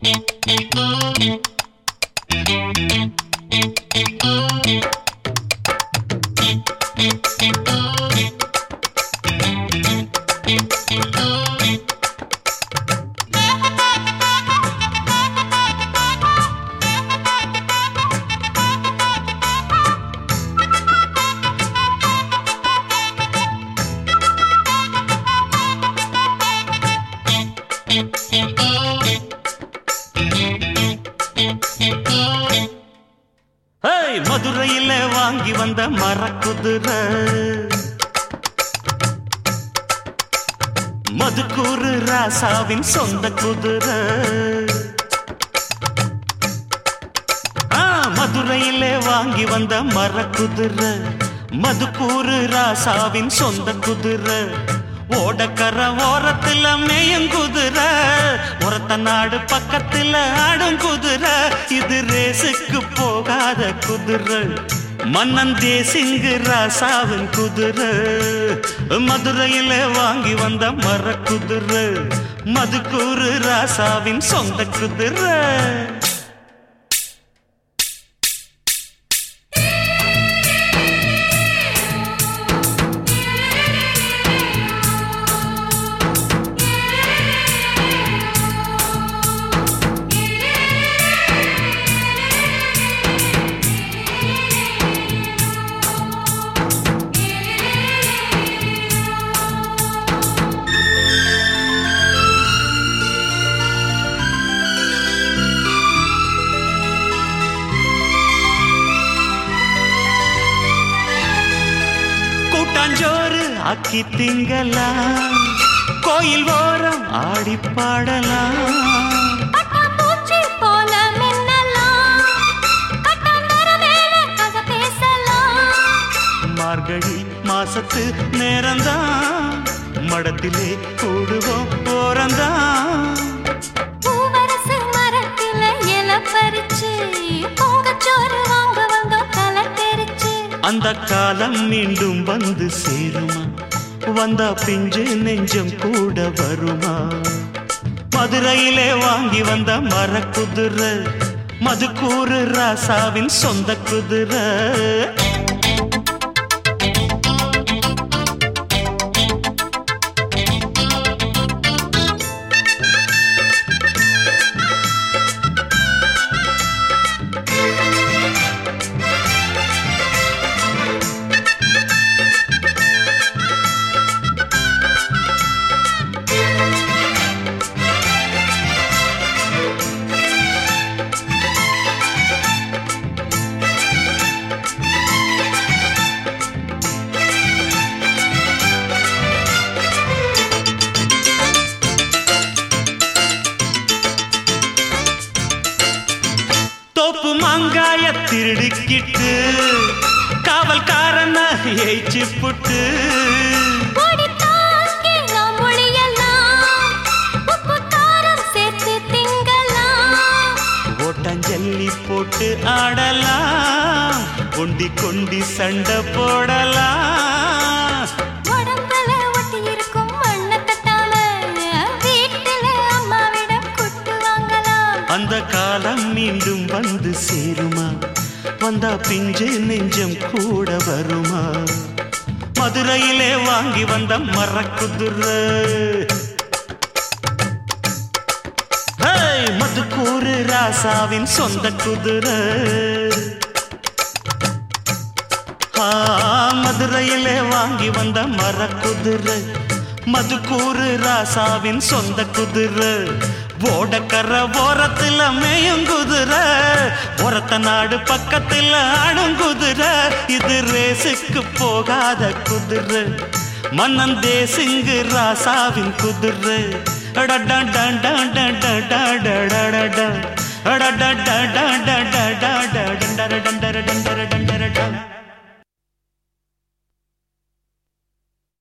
மதுரையில வாங்கி வந்த மரக்குதிரை மதுக்கூறு ராசாவின் சொந்த குதிரை. மதுரையில வாங்கி வந்த மரக்குதிரை மதுக்கூறு ராசாவின் சொந்த குதிரை. ஓடக்கர ஓரத்துல மேயும் குதிரை ஒரத்த நாடு பக்கத்துல ஆடும் குதிரை. இது ரேசுக்கு போகாத குதிரை மன்னன் தேசிங்கு ராசாவின் குதிரை. மதுரையில வாங்கி வந்த மரக்குதிரை மதுக்கூறு ராசாவின் சொந்த குதிரை. கூட்டாஞ்சோறு ஆக்கி திங்கலாம் கோயில் ஓரம் ஆடி பாடலாம். மார்கழி மாசத்து நேரந்தான் மடத்திலே கூடுவோம் ஓரந்தான். அந்த காலம் மீண்டும் வந்து சேருமா வந்தா பிஞ்சு நெஞ்சம் கூட வருமா. மதுரையிலே வாங்கி வந்த மரக்குதிரை மதுக்கூறு ராசாவின் சொந்த குதிரை. தோப்பு மாங்காய திருடிக்கிட்டு காவல்காரன ஏய்ச்சி புட்டு ஓட்டஞ்சல்லி போட்டு ஆடலாம் கொண்டி கொண்டி சண்டை போடலாம். அந்த காலம் மீண்டும் வந்து சேருமா வந்தா பிஞ்சு நெஞ்சம் கூட வருமா. மதுரையிலே வாங்கி வந்த மரக்குதிரை மதுக்கூறு ராசாவின் சொந்த குதிரை. மதுரையிலே வாங்கி வந்த மரக்குதிரை மதுக்கூறு ராசாவின் சொந்த குதிரை. ஓடக்கர ஓரத்துல மேயும் குதிரை ஒரத்த நாடு பக்கத்துல ஆடும் குதிரை. இது ரேசுக்கு போகாத குதிரை மன்னன் தேசிங்கு ராசாவின் குதிரை.